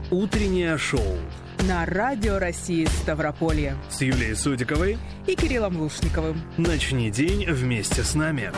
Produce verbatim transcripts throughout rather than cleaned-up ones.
Утреннее шоу на Радио России Ставрополье с Юлией Судиковой и Кириллом Лушниковым. Начни день вместе с нами.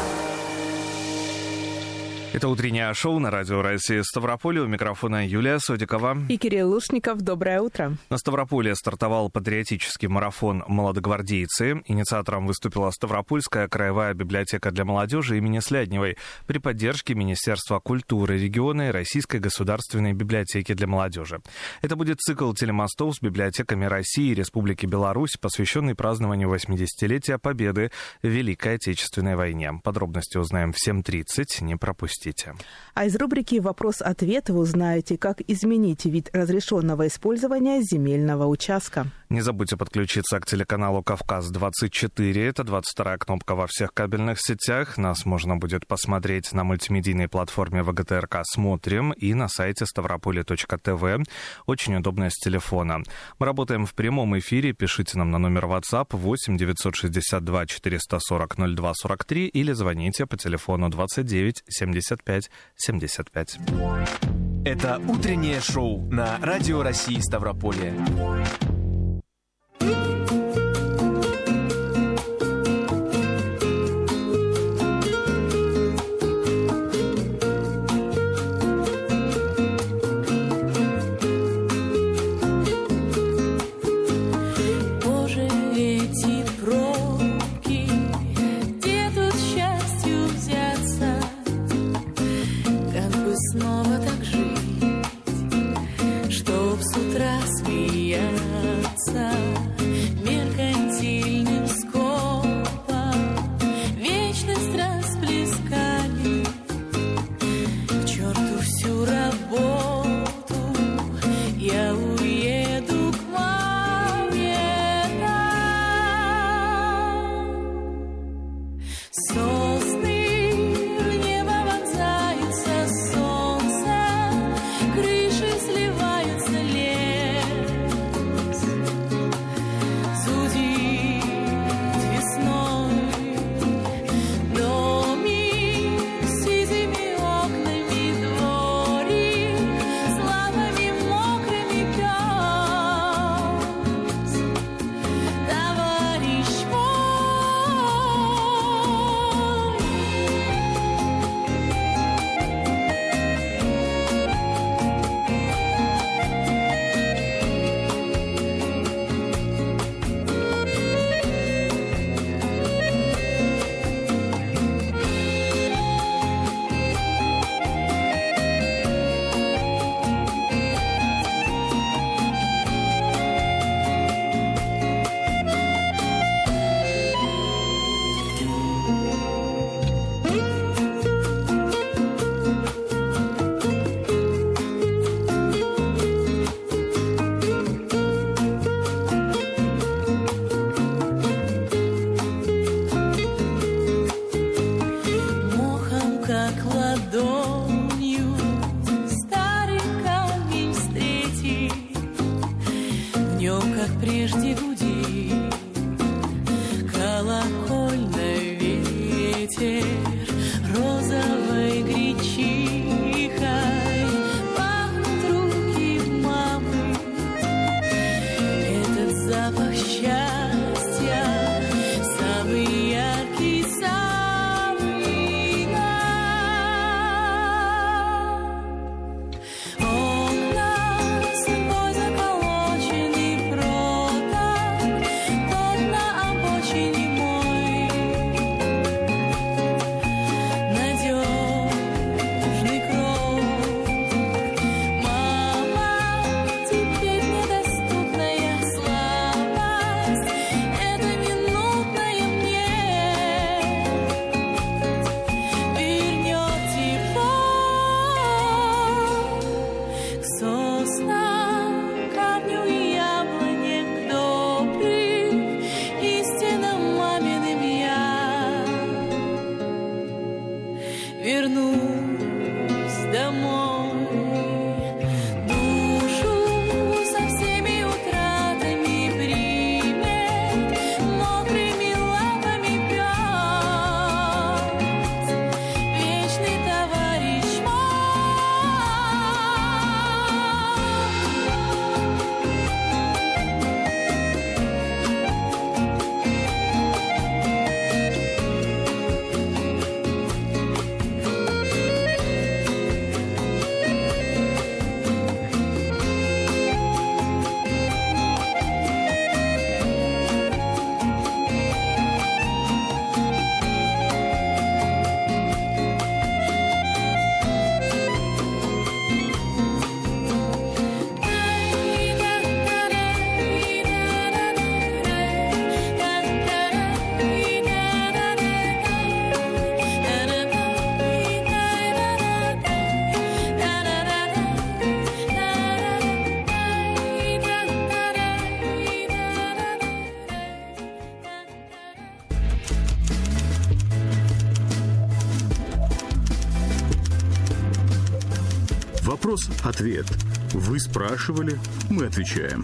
Это утреннее шоу на Радио России Ставрополье. У микрофона Юлия Судикова и Кирилл Лушников. Доброе утро. На Ставрополье стартовал патриотический марафон «Молодогвардейцы». Инициатором выступила Ставропольская краевая библиотека для молодежи имени Слядневой при поддержке Министерства культуры региона и Российской государственной библиотеки для молодежи. Это будет цикл телемостов с библиотеками России и Республики Беларусь, посвященный празднованию восьмидесятилетия Победы в Великой Отечественной войне. Подробности узнаем в семь тридцать. Не пропустите. А из рубрики «Вопрос-ответ» вы узнаете, как изменить вид разрешенного использования земельного участка. Не забудьте подключиться к телеканалу «Кавказ двадцать четыре». Это двадцать вторая кнопка во всех кабельных сетях. Нас можно будет посмотреть на мультимедийной платформе вэ гэ тэ эр ка «Смотрим» и на сайте ставрополье точка тэ вэ. Очень удобно с телефона. Мы работаем в прямом эфире. Пишите нам на номер WhatsApp восемь девятьсот шестьдесят два четыреста сорок ноль два сорок три или звоните по телефону двадцать девять семьдесят пять семьдесят пять. Это утреннее шоу на Радио России Ставрополье. Снова так жить, чтоб с утра смеяться меркантильным скопом, вечность расплескали к черту всю работу. Я уеду к маме там. Сосны окна собой заколочены протом. Вопрос-ответ. Вы спрашивали, мы отвечаем.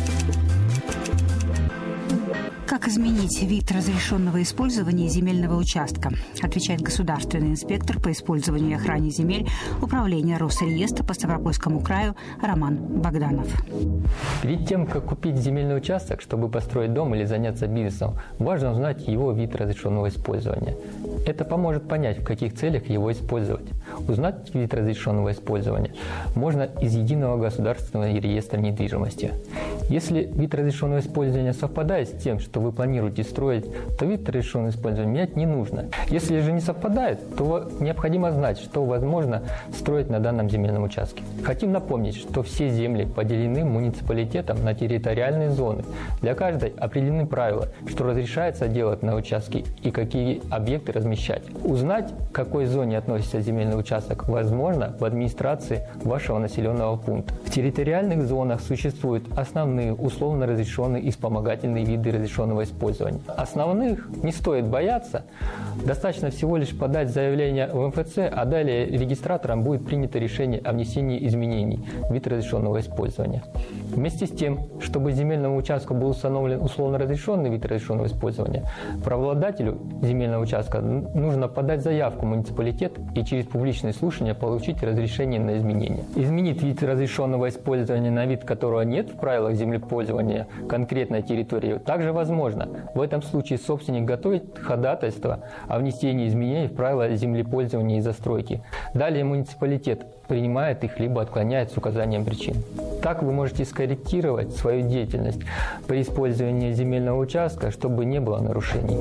Как изменить вид разрешенного использования земельного участка? Отвечает государственный инспектор по использованию и охране земель Управления Росреестра по Ставропольскому краю Роман Богданов. Перед тем, как купить земельный участок, чтобы построить дом или заняться бизнесом, важно узнать его вид разрешенного использования. Это поможет понять, в каких целях его использовать. Узнать вид разрешенного использования можно из Единого государственного реестра недвижимости. Если вид разрешенного использования совпадает с тем, что вы планируете строить, то вид разрешенного использования менять не нужно. Если же не совпадает, то необходимо знать, что возможно строить на данном земельном участке. Хотим напомнить, что все земли поделены муниципалитетом на территориальные зоны. Для каждой определены правила, что разрешается делать на участке и какие объекты размещать. Узнать, к какой зоне относится земельный участок, возможно в администрации вашего населенного пункта. В территориальных зонах существуют основные условно разрешенные и вспомогательные виды разрешенного использования. Основных не стоит бояться. Достаточно всего лишь подать заявление в эм эф цэ, а далее регистратором будет принято решение о внесении изменений в вид разрешенного использования. Вместе с тем, чтобы земельному участку был установлен условно разрешенный вид разрешенного использования, правообладателю земельного участка нужно подать заявку в муниципалитет и через публичное слушание получить разрешение на изменение. Изменить вид разрешенного использования на вид, которого нет в правилах землепользования конкретной территории, также возможно. В этом случае собственник готовит ходатайство о внесении изменений в правила землепользования и застройки. Далее муниципалитет принимает их либо отклоняет с указанием причин. Так вы можете скорректировать свою деятельность при использовании земельного участка, чтобы не было нарушений.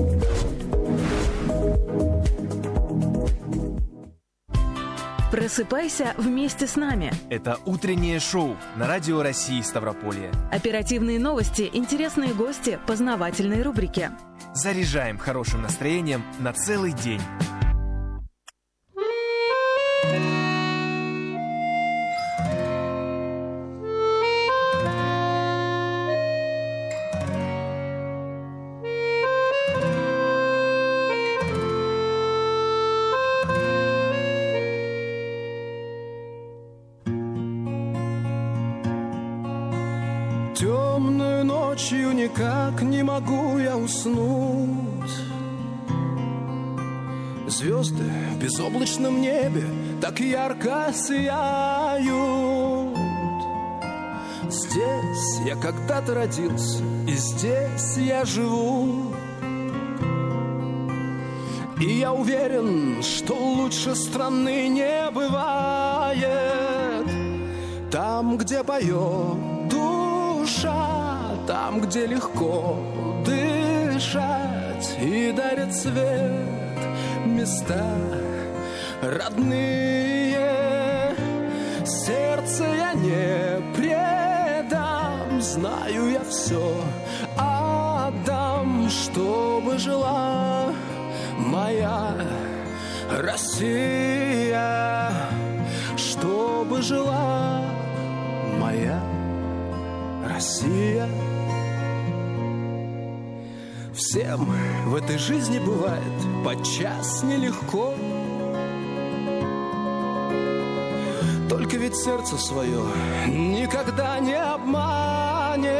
Просыпайся вместе с нами. Это утреннее шоу на Радио России Ставрополье. Оперативные новости, интересные гости, познавательные рубрики. Заряжаем хорошим настроением на целый день. Темную ночью никак не могу я уснуть. Звезды в безоблачном небе так ярко сияют. Здесь я когда-то родился, и здесь я живу. И я уверен, что лучше страны не бывает. Там, где поет душа, там, где легко дышать и дарит свет места родные. Сердце я не предам, знаю я все отдам, чтобы жила моя Россия, чтобы жила моя Россия. Всем в этой жизни бывает подчас нелегко. Только ведь сердце свое никогда не обманет.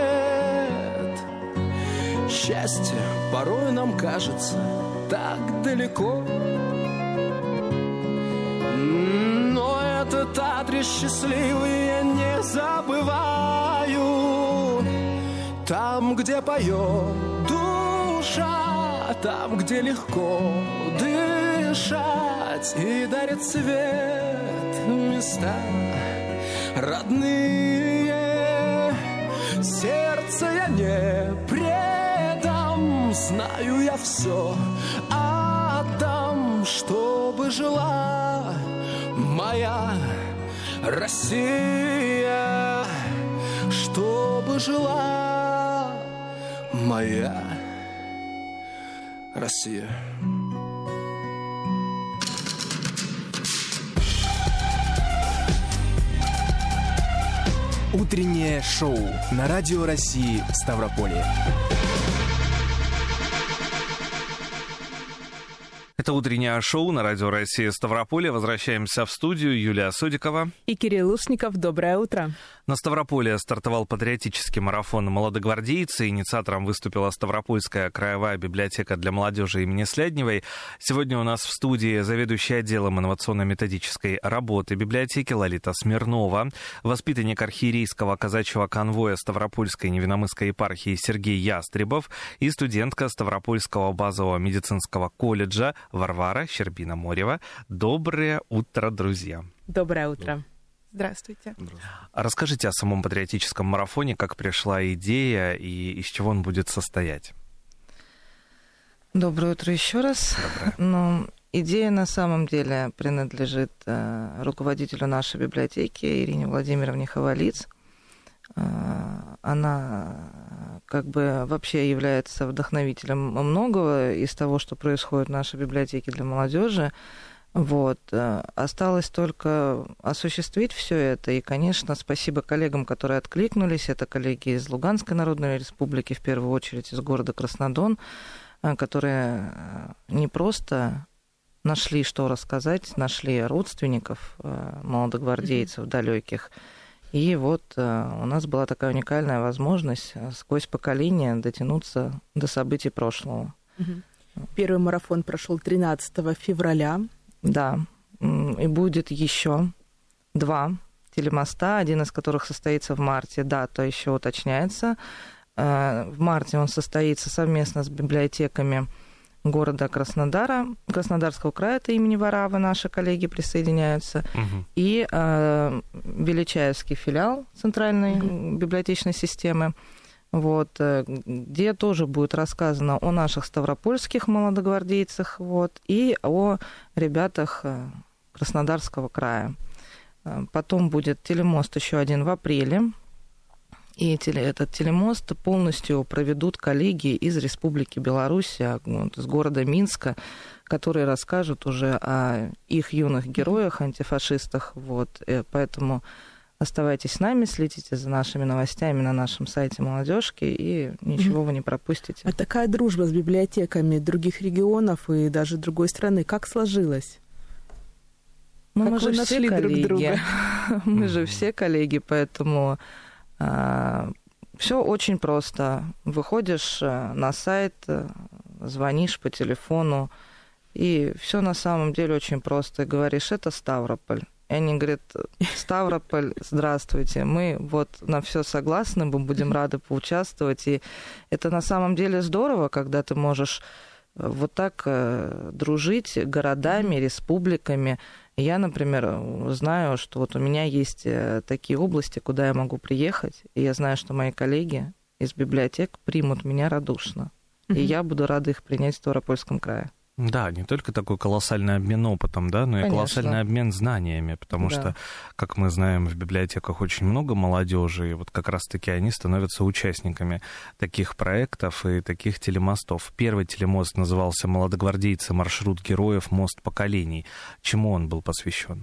Счастье порой нам кажется так далеко, но этот адрес счастливый я не забываю. Там, где поет душа, там, где легко дышать и дарит свет места родные. Сердце я не предам, знаю я все отдам, чтобы жила моя Россия, чтобы жила моя Россия. Утреннее шоу на Радио России Ставрополье. Это Это утреннее шоу на Радио России Ставрополе. Возвращаемся в студию. Юлия Судикова и Кирилл Лушников. Доброе утро. На Ставрополе стартовал патриотический марафон «Молодогвардейцы». Инициатором выступила Ставропольская краевая библиотека для молодежи имени Слядневой. Сегодня у нас в студии заведующий отделом инновационно-методической работы библиотеки Лолита Смирнова, воспитанник архиерейского казачьего конвоя Ставропольской невинномысской епархии Сергей Ястребов и студентка Ставропольского базового медицинского колледжа Варвара Щербина-Морева. Доброе утро, друзья. Доброе утро. Здравствуйте. Расскажите о самом патриотическом марафоне, как пришла идея и из чего он будет состоять. Доброе утро еще раз. Доброе. Ну, идея на самом деле принадлежит э, руководителю нашей библиотеки Ирине Владимировне Хавалиц. Э, она как бы вообще является вдохновителем многого из того, что происходит в нашей библиотеке для молодежи. Вот. Осталось только осуществить все это. И, конечно, спасибо коллегам, которые откликнулись. Это коллеги из Луганской Народной Республики, в первую очередь из города Краснодон, которые не просто нашли, что рассказать, нашли родственников молодогвардейцев далеких. И вот у нас была такая уникальная возможность сквозь поколения дотянуться до событий прошлого. Первый марафон прошел тринадцатого февраля. Да, и будет еще два телемоста, один из которых состоится в марте, дата еще уточняется. В марте он состоится совместно с библиотеками города Краснодара, Краснодарского края, это имени Варавы, наши коллеги присоединяются, угу. и э, Величаевский филиал Центральной угу. библиотечной системы, вот, где тоже будет рассказано о наших ставропольских молодогвардейцах, вот, и о ребятах Краснодарского края. Потом будет телемост еще один в апреле, и этот телемост полностью проведут коллеги из Республики Беларусь, вот, из города Минска, которые расскажут уже о их юных героях, антифашистах, вот, поэтому... Оставайтесь с нами, следите за нашими новостями на нашем сайте «Молодежки», и ничего вы не пропустите. А такая дружба с библиотеками других регионов и даже другой страны, как сложилась? Ну, как мы же все коллеги. Друг друга? Мы же все коллеги, поэтому а, все очень просто. Выходишь на сайт, звонишь по телефону, и все на самом деле очень просто. Говоришь, это Ставрополь. И они говорят, Ставрополь, здравствуйте, мы вот на все согласны, мы будем рады поучаствовать. И это на самом деле здорово, когда ты можешь вот так дружить городами, республиками. Я, например, знаю, что вот у меня есть такие области, куда я могу приехать, и я знаю, что мои коллеги из библиотек примут меня радушно. И я буду рада их принять в Ставропольском крае. Да, не только такой колоссальный обмен опытом, да, но и Конечно. колоссальный обмен знаниями, потому да. что, как мы знаем, в библиотеках очень много молодежи, и вот как раз-таки они становятся участниками таких проектов и таких телемостов. Первый телемост назывался «Молодогвардейцы. Маршрут героев. Мост поколений». Чему он был посвящен?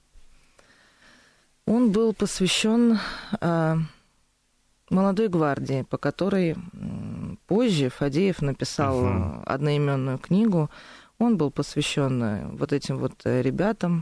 Он был посвящен э, молодой гвардии, по которой позже Фадеев написал uh-huh. одноименную книгу. Он был посвящен вот этим вот ребятам,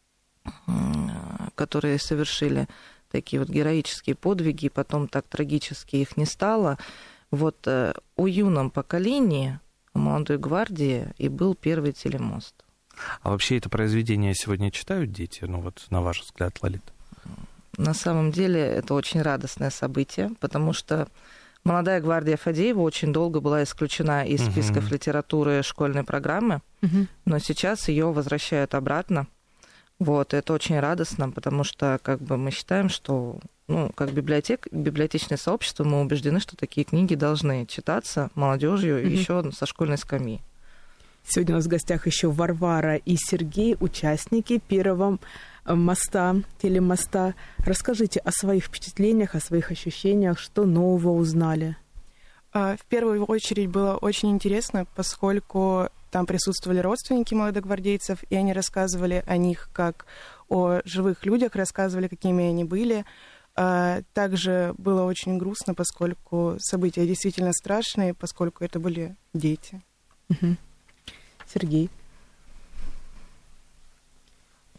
которые совершили такие вот героические подвиги, и потом так трагически их не стало. Вот о юном поколении, о молодой гвардии и был первый телемост. А вообще это произведение сегодня читают дети? Ну вот на ваш взгляд, Лолита? На самом деле это очень радостное событие, потому что «Молодая гвардия» Фадеева очень долго была исключена из списков uh-huh. литературы школьной программы, uh-huh. но сейчас ее возвращают обратно. Вот, это очень радостно, потому что как бы мы считаем, что, ну, как библиотек, библиотечное сообщество, мы убеждены, что такие книги должны читаться молодежью uh-huh. еще со школьной скамьи. Сегодня у нас в гостях еще Варвара и Сергей, участники первого моста, телемоста. Расскажите о своих впечатлениях, о своих ощущениях, что нового узнали. В первую очередь было очень интересно, поскольку там присутствовали родственники молодогвардейцев, и они рассказывали о них как о живых людях, рассказывали, какими они были. Также было очень грустно, поскольку события действительно страшные, поскольку это были дети. Угу. Сергей?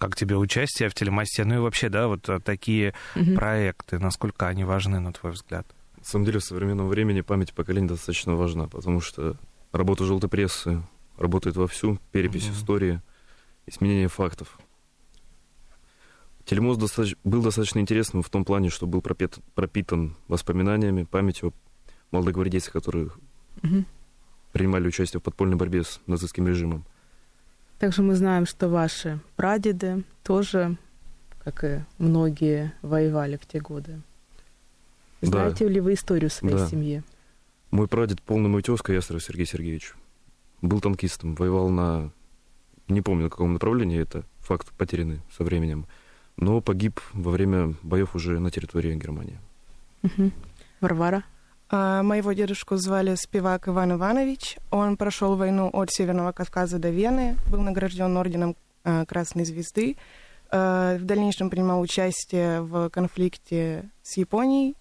Как тебе участие в телемосте? Ну и вообще, да, вот такие угу. проекты, насколько они важны, на твой взгляд? На самом деле, в современном времени память поколений достаточно важна, потому что работа желтой прессы работает вовсю, перепись угу. истории, изменение фактов. Телемост достаточно, был достаточно интересным в том плане, что был пропит, пропитан воспоминаниями, памятью молодогвардейцев, которые угу. принимали участие в подпольной борьбе с нацистским режимом. Также мы знаем, что ваши прадеды тоже, как и многие, воевали в те годы. Знаете да. ли вы историю своей да. семьи? Мой прадед, полный мой тезка, Ястреб Сергей Сергеевич, был танкистом, воевал на... Не помню, на каком направлении, это факт потерянный со временем, но погиб во время боев уже на территории Германии. Угу. Варвара? А, моего дедушку звали Спивак Иван Иванович. Он прошел войну от Северного Кавказа до Вены, был награжден орденом а, Красной Звезды. А, в дальнейшем принимал участие в конфликте с Японией.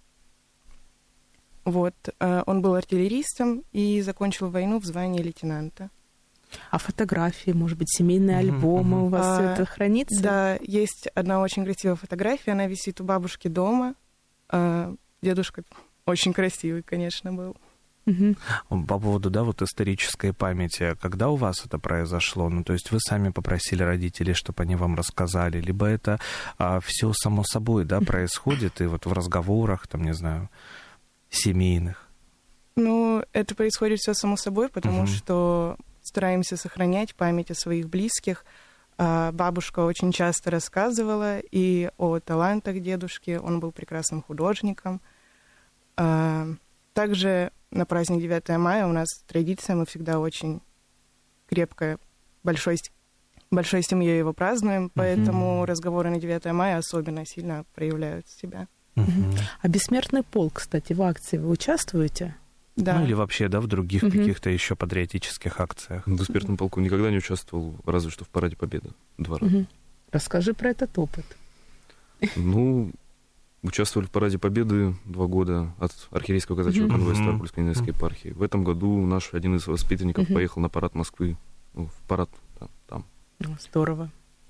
Вот. А, он был артиллеристом и закончил войну в звании лейтенанта. А фотографии, может быть, семейные mm-hmm. альбомы mm-hmm. у вас а, это хранится? Да, есть одна очень красивая фотография, она висит у бабушки дома. А, дедушка очень красивый, конечно, был. Угу. По поводу, да, вот исторической памяти, когда у вас это произошло? Ну, то есть вы сами попросили родителей, чтобы они вам рассказали, либо это а, все само собой, да, происходит, и вот в разговорах, там, не знаю, семейных? Ну, это происходит все само собой, потому угу. что стараемся сохранять память о своих близких. А, бабушка очень часто рассказывала и о талантах дедушки, он был прекрасным художником. А, также на праздник девятого мая у нас традиция, мы всегда очень крепко, большой, большой семьей его празднуем, uh-huh. поэтому разговоры на девятое мая особенно сильно проявляют себя. Uh-huh. А «Бессмертный полк», кстати, в акции вы участвуете? Да. Ну или вообще, да, в других uh-huh. каких-то еще патриотических акциях? В «Бессмертном полку» никогда не участвовал, разве что в параде Победы два раза. Uh-huh. Расскажи про этот опыт. Ну... Участвовали в параде Победы два года от архиерейского казачьего mm-hmm. конвоя Ставропольской Невской епархии. В этом году наш один из воспитанников mm-hmm. поехал на парад Москвы, ну, в парад да, там. Здорово.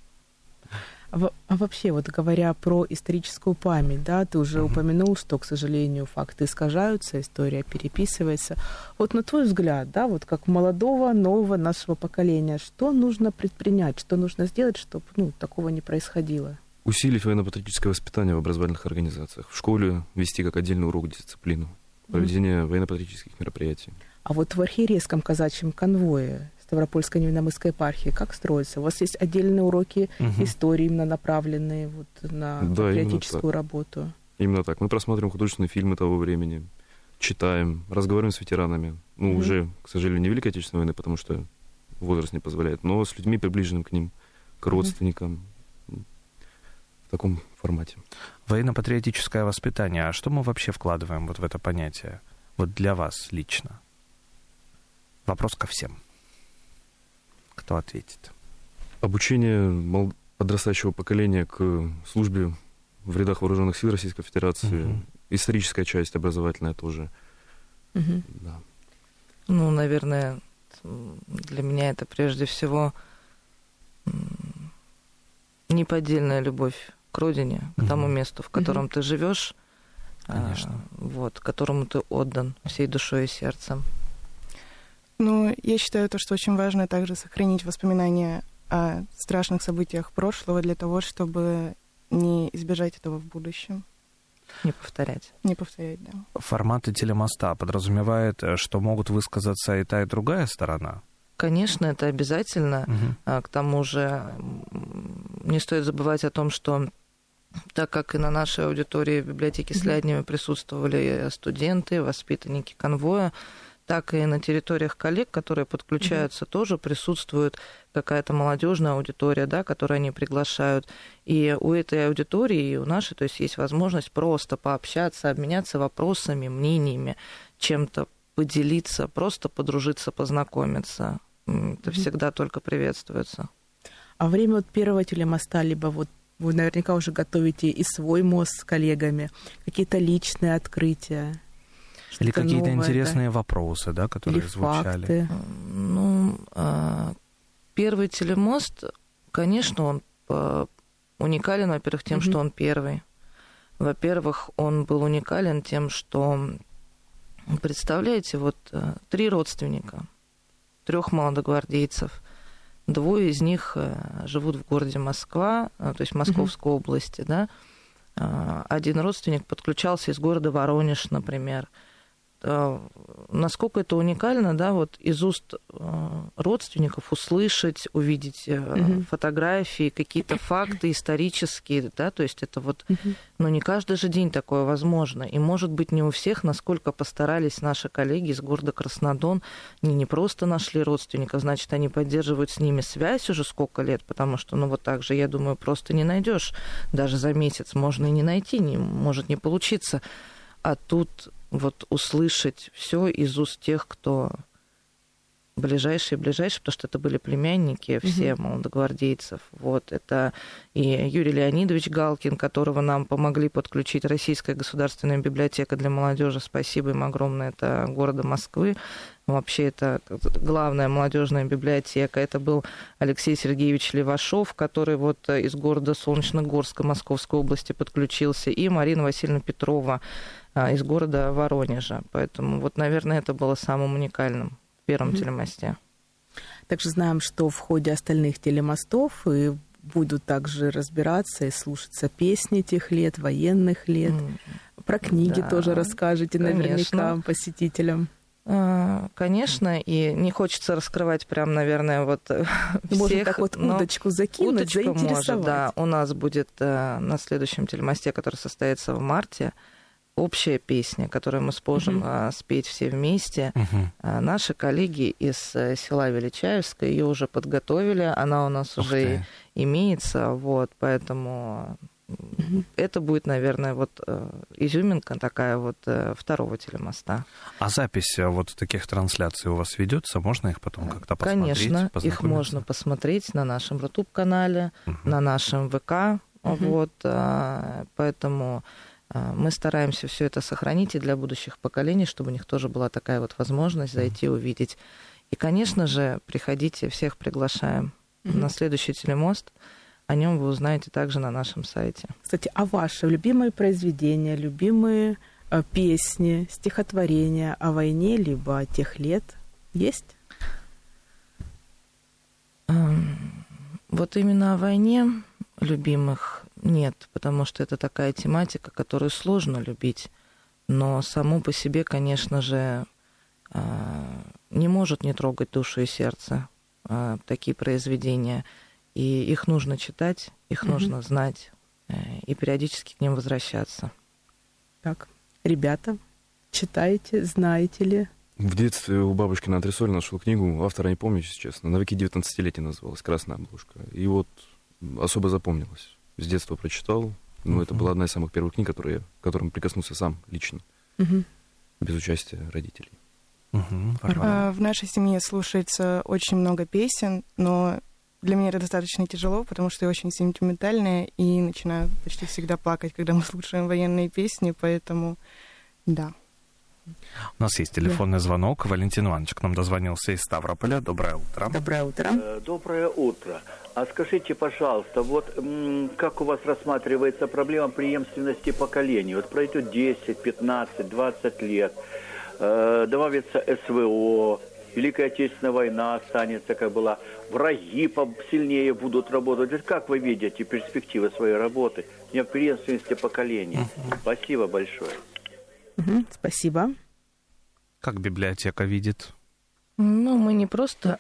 А, а вообще, вот говоря про историческую память, да, ты уже mm-hmm. упомянул, что, к сожалению, факты искажаются, история переписывается. Вот на твой взгляд, да, вот как молодого, нового нашего поколения, что нужно предпринять, что нужно сделать, чтобы ну, такого не происходило? Усилить военно-патриотическое воспитание в образовательных организациях. В школе вести как отдельный урок дисциплину. Проведение mm-hmm. военно-патриотических мероприятий. А вот в архиерейском казачьем конвое Ставропольской Невинномысской епархии как строится? У вас есть отдельные уроки mm-hmm. истории, именно направленные вот на да, патриотическую именно работу? Именно так. Мы просматриваем художественные фильмы того времени, читаем, разговариваем с ветеранами. Ну, mm-hmm. уже, к сожалению, не Великой Отечественной войны, потому что возраст не позволяет, но с людьми, приближенными к ним, к родственникам. Mm-hmm. В таком формате. Военно-патриотическое воспитание. А что мы вообще вкладываем вот в это понятие? Вот для вас лично. Вопрос ко всем. Кто ответит? Обучение подрастающего поколения к службе в рядах вооруженных сил Российской Федерации. Угу. Историческая часть образовательная тоже. Угу. Да. Ну, наверное, для меня это прежде всего неподдельная любовь к родине, к тому месту, в котором mm-hmm. ты живешь, конечно, а, вот, которому ты отдан всей душой и сердцем. Ну, я считаю, то, что очень важно также сохранить воспоминания о страшных событиях прошлого для того, чтобы не избежать этого в будущем. Не повторять. Не повторять, да. Форматы телемоста подразумевает, что могут высказаться и та, и другая сторона? Конечно, это обязательно. Uh-huh. К тому же не стоит забывать о том, что так как и на нашей аудитории в библиотеке Сляднева присутствовали студенты, воспитанники конвоя, так и на территориях коллег, которые подключаются, mm-hmm. тоже присутствует какая-то молодежная аудитория, да, которую они приглашают. И у этой аудитории, и у нашей, то есть есть возможность просто пообщаться, обменяться вопросами, мнениями, чем-то поделиться, просто подружиться, познакомиться. Это mm-hmm. всегда только приветствуется. А время вот первого телемоста, либо вот вы наверняка уже готовите и свой мост с коллегами, какие-то личные открытия? Или какие-то новое, интересные да? вопросы, да, которые или звучали? Факты. Ну, первый телемост, конечно, он уникален, во-первых, тем, mm-hmm. что он первый. Во-первых, он был уникален тем, что, представляете, вот три родственника, трех молодогвардейцев, двое из них живут в городе Москва, то есть Московской mm-hmm. области, да. Один родственник подключался из города Воронеж, например. Насколько это уникально, да, вот из уст родственников услышать, увидеть mm-hmm. фотографии, какие-то факты исторические, да, то есть это вот, mm-hmm. ну, не каждый же день такое возможно, и, может быть, не у всех, насколько постарались наши коллеги из города Краснодар, не, не просто нашли родственников, значит, они поддерживают с ними связь уже сколько лет, потому что, ну, вот так же, я думаю, просто не найдешь, даже за месяц можно и не найти, не, может не получиться, а тут вот услышать все из уст тех, кто ближайшие-ближайшие, потому что это были племянники все mm-hmm. молодогвардейцев. Вот, это и Юрий Леонидович Галкин, которого нам помогли подключить Российская государственная библиотека для молодежи. Спасибо им огромное, это города Москвы. Вообще это главная молодежная библиотека. Это был Алексей Сергеевич Левашов, который вот из города Солнечногорска Московской области подключился, и Марина Васильевна Петрова из города Воронежа. Поэтому вот, наверное, это было самым уникальным в первом mm-hmm. телемосте. Также знаем, что в ходе остальных телемостов и будут также разбираться и слушаться песни тех лет, военных лет. Mm-hmm. Про книги да, тоже расскажете наверняка конечно. Посетителям. Конечно, и не хочется раскрывать прям, наверное, вот всех. Можно так вот удочку закинуть, удочку заинтересовать. Может, да. У нас будет на следующем телемосте, который состоится в марте, общая песня, которую мы сможем uh-huh. спеть все вместе. Uh-huh. Наши коллеги из села Величаевска ее уже подготовили, она у нас Ух уже ты. Имеется, вот, поэтому uh-huh. это будет, наверное, вот изюминка такая вот второго телемоста. А запись вот таких трансляций у вас ведется? Можно их потом как-то посмотреть? Конечно, их можно посмотреть на нашем YouTube-канале, uh-huh. на нашем ВК, uh-huh. вот, поэтому мы стараемся все это сохранить и для будущих поколений, чтобы у них тоже была такая вот возможность зайти, увидеть. И, конечно же, приходите, всех приглашаем mm-hmm. на следующий телемост. О нем вы узнаете также на нашем сайте. Кстати, а ваши любимые произведения, любимые э, песни, стихотворения о войне, либо о тех лет есть? Вот именно о войне любимых нет, потому что это такая тематика, которую сложно любить. Но само по себе, конечно же, не может не трогать душу и сердце такие произведения. И их нужно читать, их mm-hmm. нужно знать и периодически к ним возвращаться. Так, ребята, читаете, знаете ли? В детстве у бабушки на антресоле нашел книгу, автора не помню, если честно, «На веки девятнадцатилетия» называлась, красная обложка. И вот особо запомнилась. С детства прочитал. Ну, uh-huh. это была одна из самых первых книг, которые, к которым прикоснулся сам лично, uh-huh. без участия родителей. Uh-huh. А, в нашей семье слушается очень много песен, но для меня это достаточно тяжело, потому что я очень сентиментальная и начинаю почти всегда плакать, когда мы слушаем военные песни, поэтому да. У нас есть телефонный да. звонок. Валентин Иванович к нам дозвонился из Ставрополя. Доброе утро. Доброе утро. Доброе утро. А скажите, пожалуйста, вот как у вас рассматривается проблема преемственности поколений? Вот пройдет десять, пятнадцать, двадцать лет, добавится СВО, Великая Отечественная война останется, как была, враги сильнее будут работать. Как вы видите перспективы своей работы в преемственности поколений? Uh-huh. Спасибо большое. Угу, спасибо. Как библиотека видит? Ну, мы не просто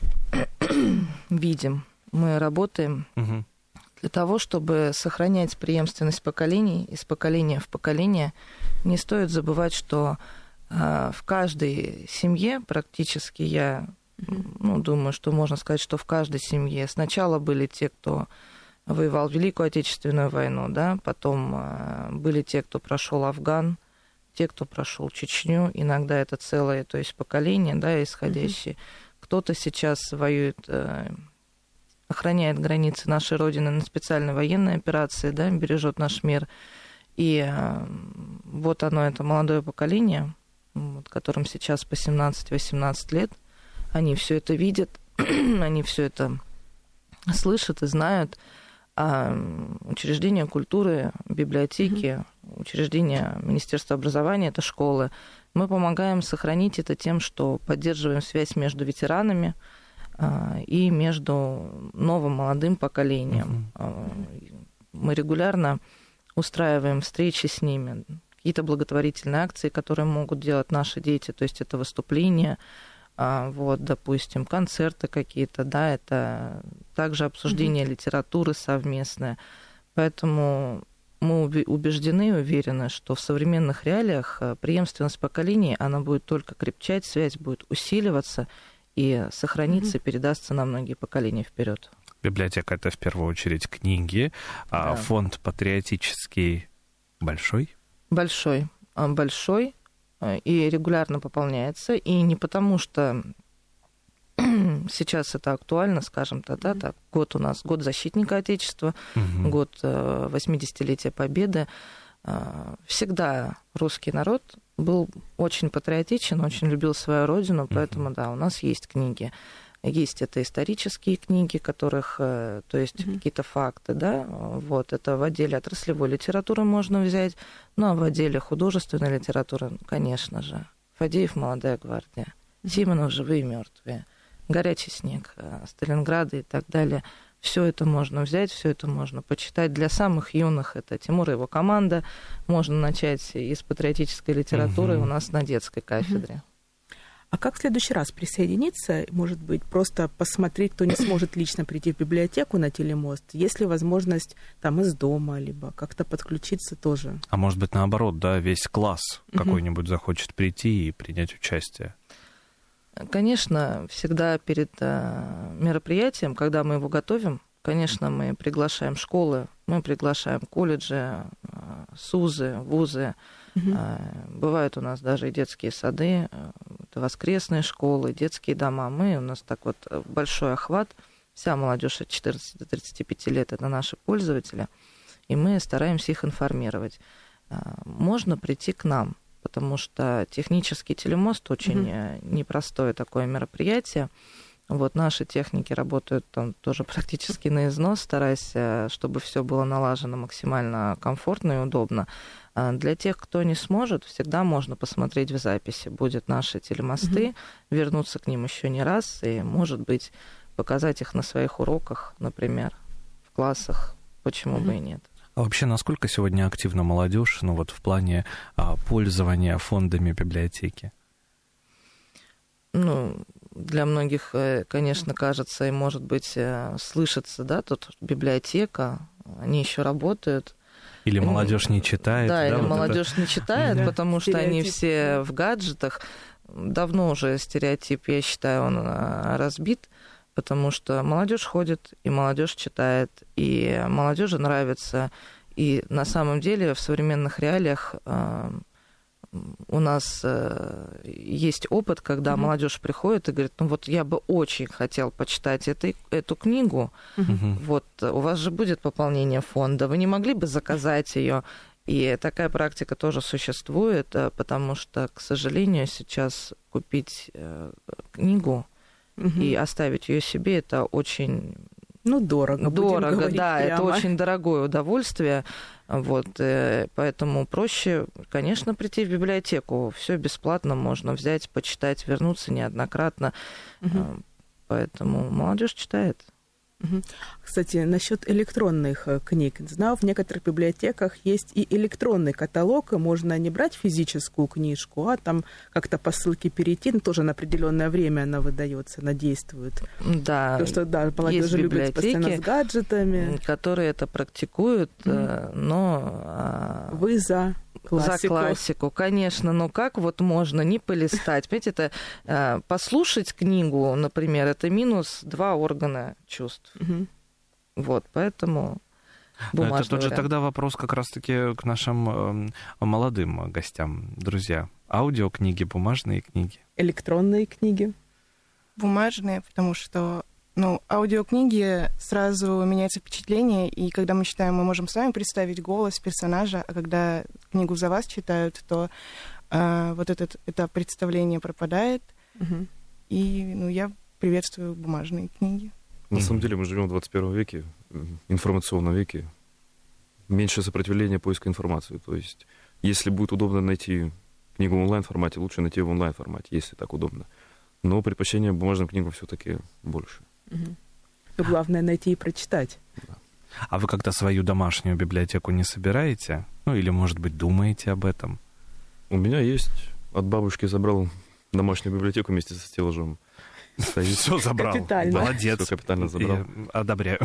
видим, мы работаем угу. для того, чтобы сохранять преемственность поколений из поколения в поколение. Не стоит забывать, что э, в каждой семье практически, я ну, думаю, что можно сказать, что в каждой семье сначала были те, кто воевал в Великую Отечественную войну, да, потом э, были те, кто прошел Афган, те, кто прошел Чечню, иногда это целое, то есть поколение, да, исходящие. Mm-hmm. Кто-то сейчас воюет, э, охраняет границы нашей Родины на специальной военной операции, да, бережет наш мир. И э, вот оно, это молодое поколение, вот, которым сейчас по семнадцать-восемнадцать лет, они все это видят, они все это слышат и знают. А учреждения культуры, библиотеки, угу. учреждения Министерства образования, это школы. Мы помогаем сохранить это тем, что поддерживаем связь между ветеранами и между новым молодым поколением. Uh-huh. Мы регулярно устраиваем встречи с ними, какие-то благотворительные акции, которые могут делать наши дети, то есть это выступления, вот, допустим, концерты какие-то, да, это также обсуждение uh-huh. литературы совместное. Поэтому мы убеждены и уверены, что в современных реалиях преемственность поколений, она будет только крепчать, связь будет усиливаться, и сохранится, mm-hmm. передастся на многие поколения вперед. Библиотека — это в первую очередь книги, а да. фонд патриотический большой? Большой. Большой и регулярно пополняется. И не потому, что сейчас это актуально, скажем так, да, так, год у нас, год защитника Отечества, mm-hmm. год восьмидесятилетия Победы. Всегда русский народ был очень патриотичен, очень любил свою родину, поэтому, да, у нас есть книги. Есть это исторические книги, которых, то есть mm-hmm. какие-то факты, да, вот, это в отделе отраслевой литературы можно взять, ну, а в отделе художественной литературы, конечно же, Фадеев «Молодая гвардия», mm-hmm. Симонов «Живые и мертвые», «Горячий снег», Сталинграда и так далее. Все это можно взять, все это можно почитать. Для самых юных это Тимур и его команда. Можно начать из патриотической литературы угу. у нас на детской кафедре. Угу. А как в следующий раз присоединиться? Может быть, просто посмотреть, кто не сможет лично прийти в библиотеку на телемост? Есть ли возможность там из дома, либо как-то подключиться тоже? А может быть, наоборот, да, весь класс угу. какой-нибудь захочет прийти и принять участие? Конечно, всегда перед мероприятием, когда мы его готовим, конечно, мы приглашаем школы, мы приглашаем колледжи, СУЗы, вузы. Угу. Бывают у нас даже и детские сады, воскресные школы, детские дома. Мы, у нас так вот большой охват. Вся молодежь от четырнадцати до тридцати пяти лет — это наши пользователи, и мы стараемся их информировать. Можно прийти к нам, потому что технический телемост очень mm-hmm. непростое такое мероприятие. Вот наши техники работают там тоже практически на износ, стараясь, чтобы все было налажено максимально комфортно и удобно. А для тех, кто не сможет, всегда можно посмотреть в записи. Будут наши телемосты, mm-hmm. вернуться к ним еще не раз и, может быть, показать их на своих уроках, например, в классах. Почему mm-hmm. бы и нет? А вообще, насколько сегодня активна молодежь, ну вот в плане а, пользования фондами библиотеки? Ну, для многих, конечно, кажется и, может быть, слышится, да, тут библиотека, они еще работают. Или молодежь не читает. Да, да или вот молодежь это... не читает, да, потому что стереотип. Они все в гаджетах. Давно уже стереотип, я считаю, он разбит. Потому что молодежь ходит, и молодежь читает, и молодежи нравится. И на самом деле в современных реалиях э, у нас э, есть опыт, когда mm-hmm. молодежь приходит и говорит: ну вот я бы очень хотел почитать это, эту книгу, mm-hmm. вот у вас же будет пополнение фонда, вы не могли бы заказать ее? И такая практика тоже существует, потому что, к сожалению, сейчас купить э, книгу угу. и оставить ее себе — это очень ну, дорого. Дорого, да, прямо. Это очень дорогое удовольствие. Вот, поэтому проще, конечно, прийти в библиотеку. Все бесплатно можно взять, почитать, вернуться неоднократно. Угу. Поэтому молодежь читает. Кстати, насчет электронных книг. Знаю, в некоторых библиотеках есть и электронный каталог, и можно не брать физическую книжку, а там как-то по ссылке перейти, но тоже на определенное время она выдается, она действует. Да, потому что, да, молодежь любит постоянно с гаджетами. Которые это практикуют, mm-hmm. но... Вы за... Классику. За классику, конечно, но как вот можно не полистать? Понимаете, это э, послушать книгу, например, это минус два органа чувств. Угу. Вот, поэтому бумажный Это тот же тогда вопрос как раз-таки к нашим э, молодым гостям. Друзья, аудиокниги, бумажные книги? Электронные книги? Бумажные, потому что ну, аудиокниги, сразу меняется впечатление, и когда мы читаем, мы можем сами представить голос персонажа, а когда книгу за вас читают, то э, вот этот, это представление пропадает, угу. и ну, я приветствую бумажные книги. На самом деле мы живем в двадцать первом веке, информационном веке меньше сопротивления поиска информации. То есть, если будет удобно найти книгу в онлайн-формате, лучше найти в онлайн-формате, если так удобно. Но предпочтение бумажным книгам все-таки больше. Угу. Но главное найти и прочитать. Да. А вы когда свою домашнюю библиотеку не собираете? Ну, или, может быть, думаете об этом? У меня есть. От бабушки забрал домашнюю библиотеку вместе со стеллажом. Стоит. Все забрал. Капитально. Молодец. Все капитально забрал. Я одобряю.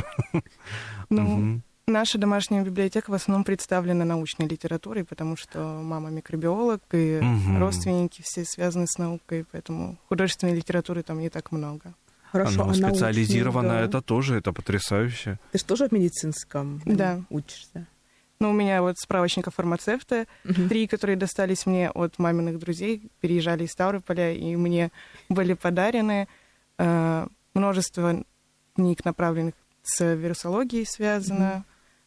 Ну, наша домашняя библиотека в основном представлена научной литературой, потому что мама микробиолог, и Мгм. родственники все связаны с наукой, поэтому художественной литературы там не так много. Хорошо, Оно а специализировано, научную, да. это тоже, это потрясающе. Ты же тоже в медицинском там, Да. учишься? Ну, у меня вот справочника фармацевта, Мгм. три, которые достались мне от маминых друзей, переезжали из Ставрополя, и мне были подарены э, множество книг, направленных с вирусологией связано,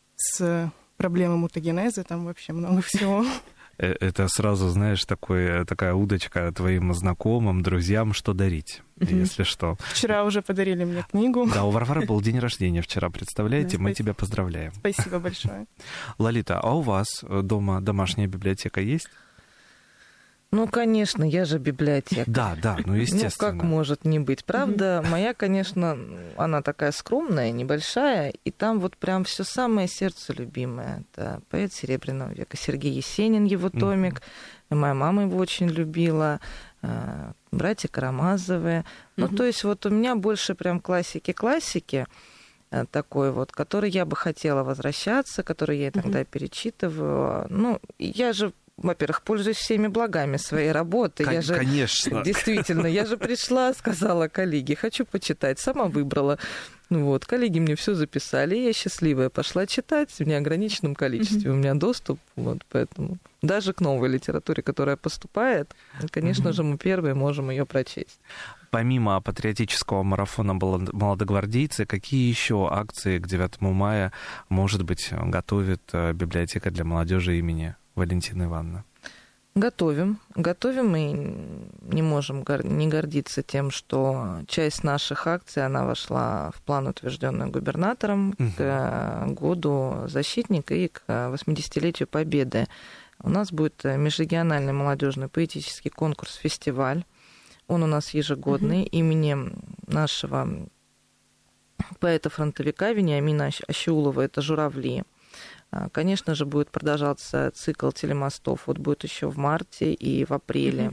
с проблемой мутагенеза, там вообще много всего. Э, Это сразу, знаешь, такой, такая удочка твоим знакомым, друзьям, что дарить, Мгм. если что. Вчера уже подарили мне книгу. Да, у Варвары был день рождения вчера, представляете? Да, Мы спасибо. тебя поздравляем. Спасибо большое. Лолита, а у вас дома домашняя библиотека есть? Ну, конечно, я же библиотека. Да, да, ну естественно. Ну, как может не быть? Правда, моя, конечно, она такая скромная, небольшая, и там вот прям все самое сердце любимое. Это поэт Серебряного века Сергей Есенин, его томик. Моя мама его очень любила. э, Братья Карамазовы. Ну, Мгм. то есть вот у меня больше прям классики-классики э, такой вот, который я бы хотела возвращаться, который я иногда перечитываю. Ну, я же, во-первых, пользуюсь всеми благами своей работы. Кон- я же, конечно. Действительно, я же пришла, сказала коллеге, хочу почитать, сама выбрала. Ну вот, коллеги мне все записали, и я счастливая пошла читать в неограниченном количестве. У меня доступ, вот поэтому даже к новой литературе, которая поступает, конечно же, мы первые можем ее прочесть. Помимо патриотического марафона «Молодогвардейцы», какие еще акции к девятому мая, может быть, готовит э, библиотека для молодежи имени Валентины Ивановны? Готовим. Готовим и не можем гор- не гордиться тем, что часть наших акций, она вошла в план, утвержденный губернатором Мгм. к э, году защитника и к э, восьмидесятилетию Победы. У нас будет э, межрегиональный молодежный поэтический конкурс-фестиваль. Он у нас ежегодный именем нашего поэта-фронтовика Вениамина Ащ- Ащеулова. Это «Журавли». А, Конечно же, будет продолжаться цикл телемостов. Вот будет еще в марте и в апреле.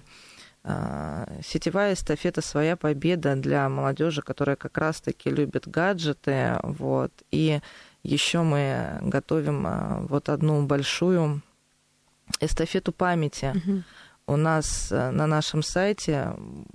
А, Сетевая эстафета «Своя победа» для молодежи, которая как раз-таки любит гаджеты. Вот. И еще мы готовим а, вот одну большую эстафету памяти. У нас а, на нашем сайте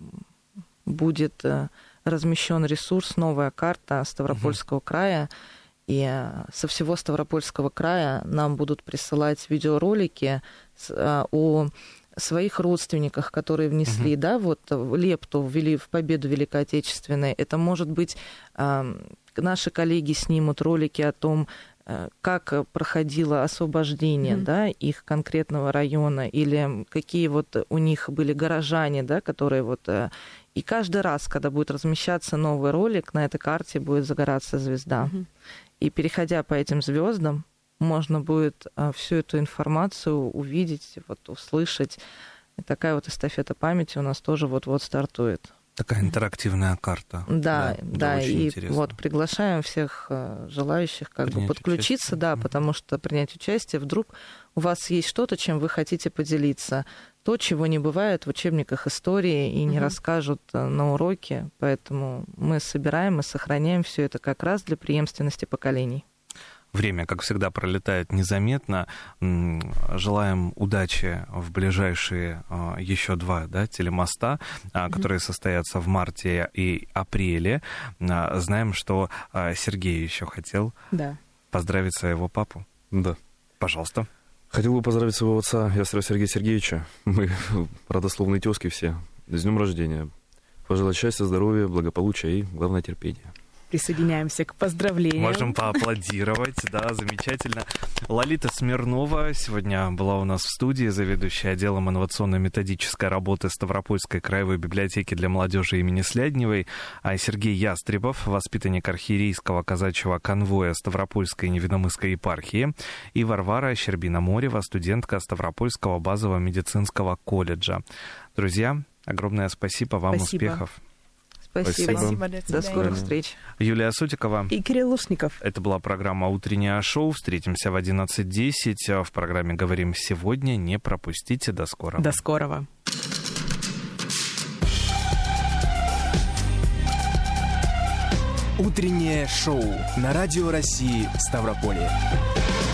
будет а, размещен ресурс «Новая карта Ставропольского края». И со всего Ставропольского края нам будут присылать видеоролики с- а, о своих родственниках, которые внесли, да, вот лепту ввели в победу Великой Отечественной. Это может быть а, наши коллеги снимут ролики о том, а, как проходило освобождение, Мгм. да, их конкретного района, или какие вот у них были горожане, да, которые вот... а, И каждый раз, когда будет размещаться новый ролик, на этой карте будет загораться звезда. Мгм. И переходя по этим звездам, можно будет а, всю эту информацию увидеть, вот, услышать. И такая вот эстафета памяти у нас тоже вот-вот стартует. Такая интерактивная карта. Да, да, очень и интересно. вот приглашаем всех э, желающих как бы Принять подключиться, да, потому что принять участие, вдруг у вас есть что-то, чем вы хотите поделиться, то, чего не бывает в учебниках истории и не Мгм. расскажут э, на уроке, поэтому мы собираем и сохраняем все это как раз для преемственности поколений. Время, как всегда, пролетает незаметно. М, Желаем удачи в ближайшие а, еще два, да, телемоста, а, которые состоятся в марте и апреле. А, Знаем, что а, Сергей еще хотел Да. поздравить своего папу. Да. Пожалуйста. Хотел бы поздравить своего отца, Ястребова Сергея Сергеевича. Мы родословные тезки все. С днем рождения. Пожелать счастья, здоровья, благополучия и, главное, терпения. Присоединяемся к поздравлениям. Можем поаплодировать, да, замечательно. Лолита Смирнова сегодня была у нас в студии, заведующая отделом инновационно-методической работы Ставропольской краевой библиотеки для молодежи имени Слядневой, а Сергей Ястребов, воспитанник архиерейского казачьего конвоя Ставропольской невинномысской епархии, и Варвара Щербина-Морева, студентка Ставропольского базового медицинского колледжа. Друзья, огромное спасибо вам, спасибо. Успехов. Спасибо. Спасибо. До скорых встреч. Юлия Сутикова и Кирилл Лушников. Это была программа «Утреннее шоу». Встретимся в одиннадцать десять. В программе «Говорим сегодня». Не пропустите. До скорого. До скорого. Утреннее шоу на Радио России Ставрополье.